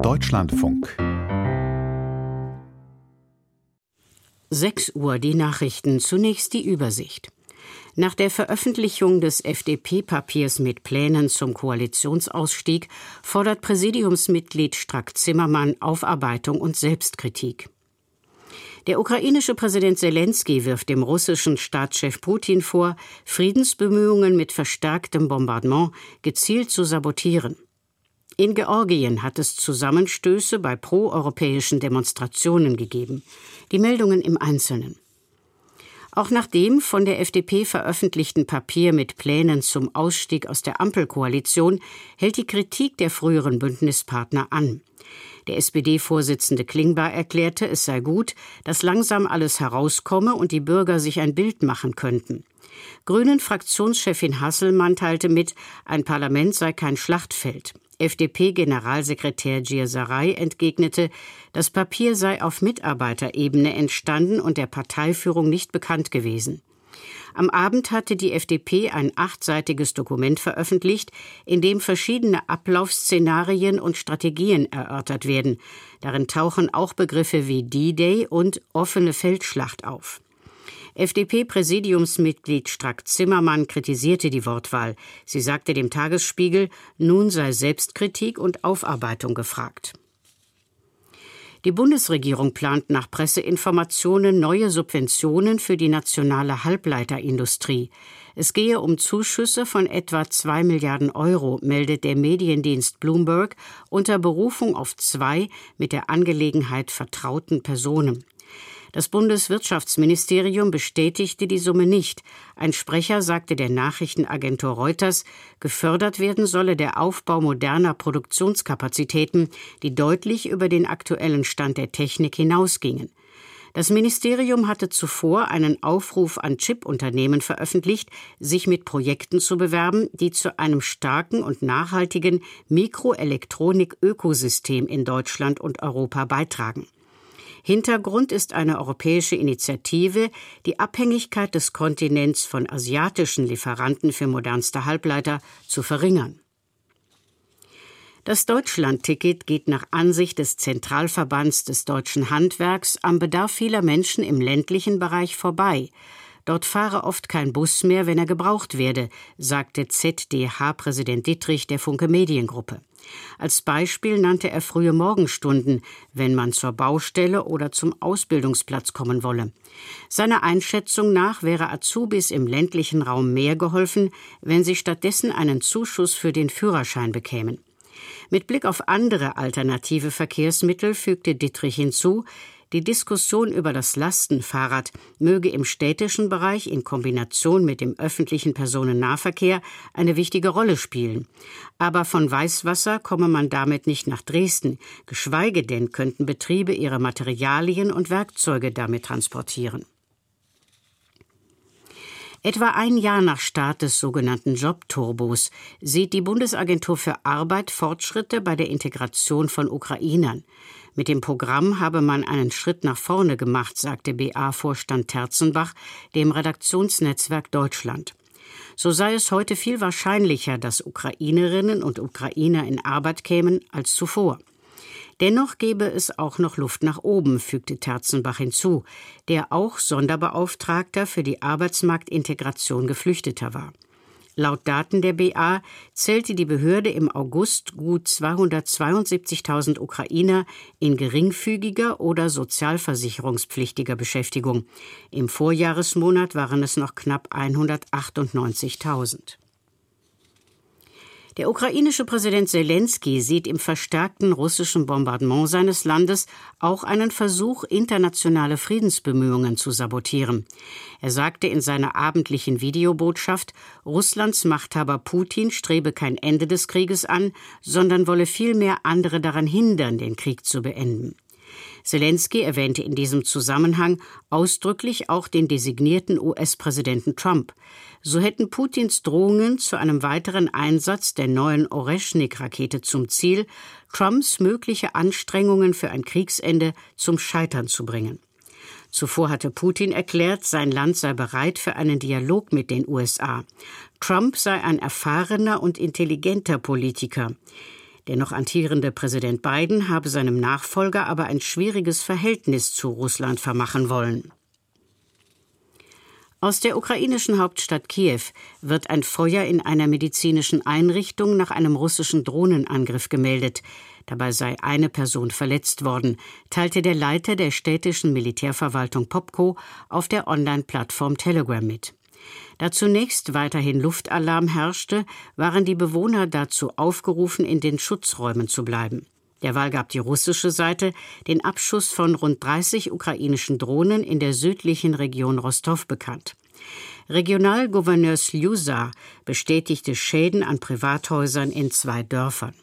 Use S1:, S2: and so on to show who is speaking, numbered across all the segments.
S1: Deutschlandfunk.
S2: 6 Uhr die Nachrichten, zunächst die Übersicht. Nach der Veröffentlichung des FDP-Papiers mit Plänen zum Koalitionsausstieg fordert Präsidiumsmitglied Strack-Zimmermann Aufarbeitung und Selbstkritik. Der ukrainische Präsident Selenskyj wirft dem russischen Staatschef Putin vor, Friedensbemühungen mit verstärktem Bombardement gezielt zu sabotieren. In Georgien hat es Zusammenstöße bei proeuropäischen Demonstrationen gegeben. Die Meldungen im Einzelnen. Auch nach dem von der FDP veröffentlichten Papier mit Plänen zum Ausstieg aus der Ampelkoalition hält die Kritik der früheren Bündnispartner an. Der SPD-Vorsitzende Klingbeil erklärte, es sei gut, dass langsam alles herauskomme und die Bürger sich ein Bild machen könnten. Grünen-Fraktionschefin Hasselmann teilte mit, ein Parlament sei kein Schlachtfeld. FDP-Generalsekretär Gierserei entgegnete, das Papier sei auf Mitarbeiterebene entstanden und der Parteiführung nicht bekannt gewesen. Am Abend hatte die FDP ein 8-seitiges Dokument veröffentlicht, in dem verschiedene Ablaufszenarien und Strategien erörtert werden. Darin tauchen auch Begriffe wie D-Day und offene Feldschlacht auf. FDP-Präsidiumsmitglied Strack-Zimmermann kritisierte die Wortwahl. Sie sagte dem Tagesspiegel, nun sei Selbstkritik und Aufarbeitung gefragt. Die Bundesregierung plant nach Presseinformationen neue Subventionen für die nationale Halbleiterindustrie. Es gehe um Zuschüsse von etwa 2 Milliarden Euro, meldet der Mediendienst Bloomberg unter Berufung auf 2 mit der Angelegenheit vertrauten Personen. Das Bundeswirtschaftsministerium bestätigte die Summe nicht. Ein Sprecher sagte der Nachrichtenagentur Reuters, gefördert werden solle der Aufbau moderner Produktionskapazitäten, die deutlich über den aktuellen Stand der Technik hinausgingen. Das Ministerium hatte zuvor einen Aufruf an Chipunternehmen veröffentlicht, sich mit Projekten zu bewerben, die zu einem starken und nachhaltigen Mikroelektronik-Ökosystem in Deutschland und Europa beitragen. Hintergrund ist eine europäische Initiative, die Abhängigkeit des Kontinents von asiatischen Lieferanten für modernste Halbleiter zu verringern. Das Deutschland-Ticket geht nach Ansicht des Zentralverbands des deutschen Handwerks am Bedarf vieler Menschen im ländlichen Bereich vorbei. Dort fahre oft kein Bus mehr, wenn er gebraucht werde, sagte ZDH-Präsident Dittrich der Funke Mediengruppe. Als Beispiel nannte er frühe Morgenstunden, wenn man zur Baustelle oder zum Ausbildungsplatz kommen wolle. Seiner Einschätzung nach wäre Azubis im ländlichen Raum mehr geholfen, wenn sie stattdessen einen Zuschuss für den Führerschein bekämen. Mit Blick auf andere alternative Verkehrsmittel fügte Dittrich hinzu, die Diskussion über das Lastenfahrrad möge im städtischen Bereich in Kombination mit dem öffentlichen Personennahverkehr eine wichtige Rolle spielen. Aber von Weißwasser komme man damit nicht nach Dresden, geschweige denn könnten Betriebe ihre Materialien und Werkzeuge damit transportieren. Etwa ein Jahr nach Start des sogenannten Jobturbos sieht die Bundesagentur für Arbeit Fortschritte bei der Integration von Ukrainern. Mit dem Programm habe man einen Schritt nach vorne gemacht, sagte BA-Vorstand Terzenbach dem Redaktionsnetzwerk Deutschland. So sei es heute viel wahrscheinlicher, dass Ukrainerinnen und Ukrainer in Arbeit kämen als zuvor. Dennoch gebe es auch noch Luft nach oben, fügte Terzenbach hinzu, der auch Sonderbeauftragter für die Arbeitsmarktintegration Geflüchteter war. Laut Daten der BA zählte die Behörde im August gut 272.000 Ukrainer in geringfügiger oder sozialversicherungspflichtiger Beschäftigung. Im Vorjahresmonat waren es noch knapp 198.000. Der ukrainische Präsident Selenskyj sieht im verstärkten russischen Bombardement seines Landes auch einen Versuch, internationale Friedensbemühungen zu sabotieren. Er sagte in seiner abendlichen Videobotschaft, Russlands Machthaber Putin strebe kein Ende des Krieges an, sondern wolle vielmehr andere daran hindern, den Krieg zu beenden. Selenskyj erwähnte in diesem Zusammenhang ausdrücklich auch den designierten US-Präsidenten Trump. So hätten Putins Drohungen zu einem weiteren Einsatz der neuen Oreschnik-Rakete zum Ziel, Trumps mögliche Anstrengungen für ein Kriegsende zum Scheitern zu bringen. Zuvor hatte Putin erklärt, sein Land sei bereit für einen Dialog mit den USA. Trump sei ein erfahrener und intelligenter Politiker. Der noch amtierende Präsident Biden habe seinem Nachfolger aber ein schwieriges Verhältnis zu Russland vermachen wollen. Aus der ukrainischen Hauptstadt Kiew wird ein Feuer in einer medizinischen Einrichtung nach einem russischen Drohnenangriff gemeldet. Dabei sei eine Person verletzt worden, teilte der Leiter der städtischen Militärverwaltung Popko auf der Online-Plattform Telegram mit. Da zunächst weiterhin Luftalarm herrschte, waren die Bewohner dazu aufgerufen, in den Schutzräumen zu bleiben. Derweil gab die russische Seite den Abschuss von rund 30 ukrainischen Drohnen in der südlichen Region Rostow bekannt. Regionalgouverneur Sljusa bestätigte Schäden an Privathäusern in 2 Dörfern.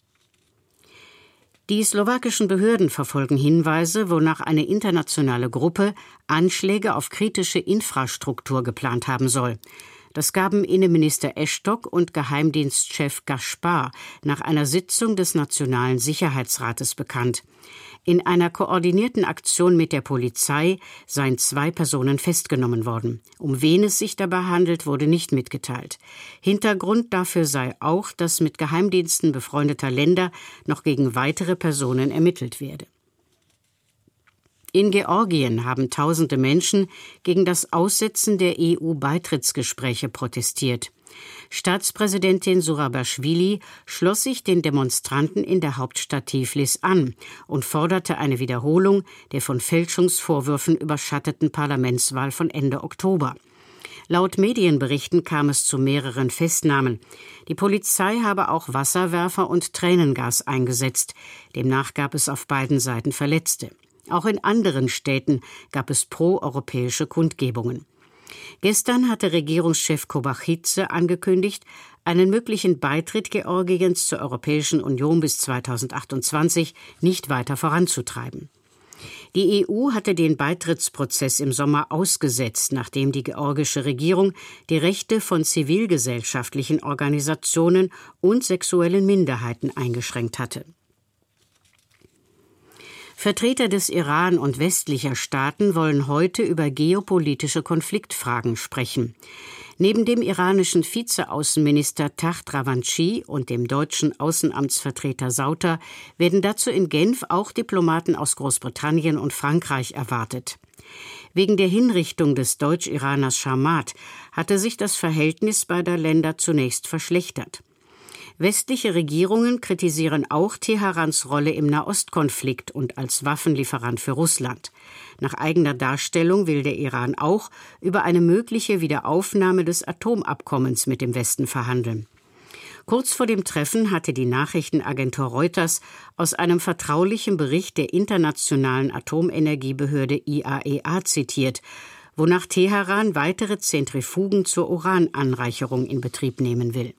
S2: Die slowakischen Behörden verfolgen Hinweise, wonach eine internationale Gruppe Anschläge auf kritische Infrastruktur geplant haben soll. Das gaben Innenminister Eštok und Geheimdienstchef Gaspar nach einer Sitzung des Nationalen Sicherheitsrates bekannt. In einer koordinierten Aktion mit der Polizei seien 2 Personen festgenommen worden. Um wen es sich dabei handelt, wurde nicht mitgeteilt. Hintergrund dafür sei auch, dass mit Geheimdiensten befreundeter Länder noch gegen weitere Personen ermittelt werde. In Georgien haben tausende Menschen gegen das Aussetzen der EU-Beitrittsgespräche protestiert. Staatspräsidentin Surabashvili schloss sich den Demonstranten in der Hauptstadt Tiflis an und forderte eine Wiederholung der von Fälschungsvorwürfen überschatteten Parlamentswahl von Ende Oktober. Laut Medienberichten kam es zu mehreren Festnahmen. Die Polizei habe auch Wasserwerfer und Tränengas eingesetzt. Demnach gab es auf beiden Seiten Verletzte. Auch in anderen Städten gab es pro-europäische Kundgebungen. Gestern hatte Regierungschef Kobakhidze angekündigt, einen möglichen Beitritt Georgiens zur Europäischen Union bis 2028 nicht weiter voranzutreiben. Die EU hatte den Beitrittsprozess im Sommer ausgesetzt, nachdem die georgische Regierung die Rechte von zivilgesellschaftlichen Organisationen und sexuellen Minderheiten eingeschränkt hatte. Vertreter des Iran und westlicher Staaten wollen heute über geopolitische Konfliktfragen sprechen. Neben dem iranischen Vizeaußenminister Taht Ravanchi und dem deutschen Außenamtsvertreter Sauter werden dazu in Genf auch Diplomaten aus Großbritannien und Frankreich erwartet. Wegen der Hinrichtung des Deutsch-Iraners Sharmat hatte sich das Verhältnis beider Länder zunächst verschlechtert. Westliche Regierungen kritisieren auch Teherans Rolle im Nahostkonflikt und als Waffenlieferant für Russland. Nach eigener Darstellung will der Iran auch über eine mögliche Wiederaufnahme des Atomabkommens mit dem Westen verhandeln. Kurz vor dem Treffen hatte die Nachrichtenagentur Reuters aus einem vertraulichen Bericht der internationalen Atomenergiebehörde IAEA zitiert, wonach Teheran weitere Zentrifugen zur Urananreicherung in Betrieb nehmen will.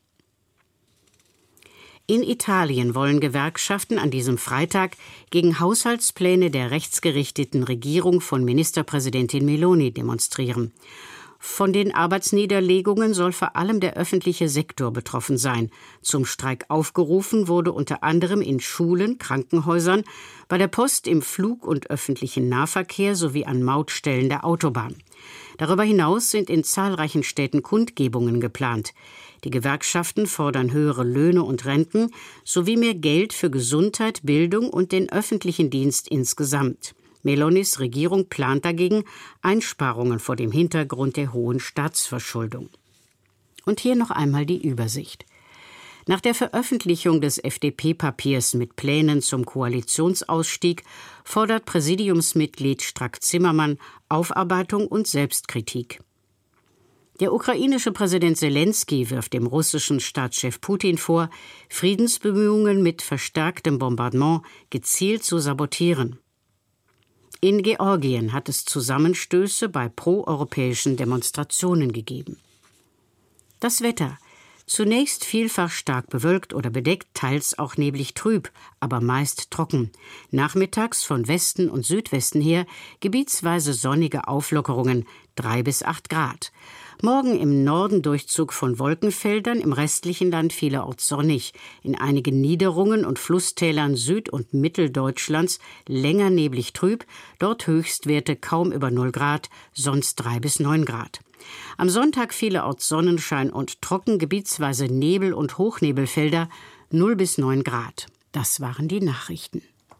S2: In Italien wollen Gewerkschaften an diesem Freitag gegen Haushaltspläne der rechtsgerichteten Regierung von Ministerpräsidentin Meloni demonstrieren. Von den Arbeitsniederlegungen soll vor allem der öffentliche Sektor betroffen sein. Zum Streik aufgerufen wurde unter anderem in Schulen, Krankenhäusern, bei der Post, im Flug- und öffentlichen Nahverkehr sowie an Mautstellen der Autobahn. Darüber hinaus sind in zahlreichen Städten Kundgebungen geplant. Die Gewerkschaften fordern höhere Löhne und Renten sowie mehr Geld für Gesundheit, Bildung und den öffentlichen Dienst insgesamt. Melonis Regierung plant dagegen Einsparungen vor dem Hintergrund der hohen Staatsverschuldung. Und hier noch einmal die Übersicht. Nach der Veröffentlichung des FDP-Papiers mit Plänen zum Koalitionsausstieg fordert Präsidiumsmitglied Strack-Zimmermann Aufarbeitung und Selbstkritik. Der ukrainische Präsident Selenskyj wirft dem russischen Staatschef Putin vor, Friedensbemühungen mit verstärktem Bombardement gezielt zu sabotieren. In Georgien hat es Zusammenstöße bei proeuropäischen Demonstrationen gegeben. Das Wetter. Zunächst vielfach stark bewölkt oder bedeckt, teils auch neblig trüb, aber meist trocken. Nachmittags von Westen und Südwesten her gebietsweise sonnige Auflockerungen, 3 bis 8 Grad. Morgen im Norden Durchzug von Wolkenfeldern, im restlichen Land vielerorts sonnig. In einigen Niederungen und Flusstälern Süd- und Mitteldeutschlands länger neblig trüb, dort Höchstwerte kaum über 0 Grad, sonst 3 bis 9 Grad. Am Sonntag vielerorts Sonnenschein und trocken, gebietsweise Nebel- und Hochnebelfelder, 0 bis 9 Grad. Das waren die Nachrichten.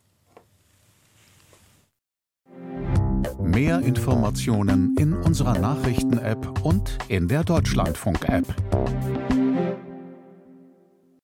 S1: Mehr Informationen in unserer Nachrichten-App und in der Deutschlandfunk-App.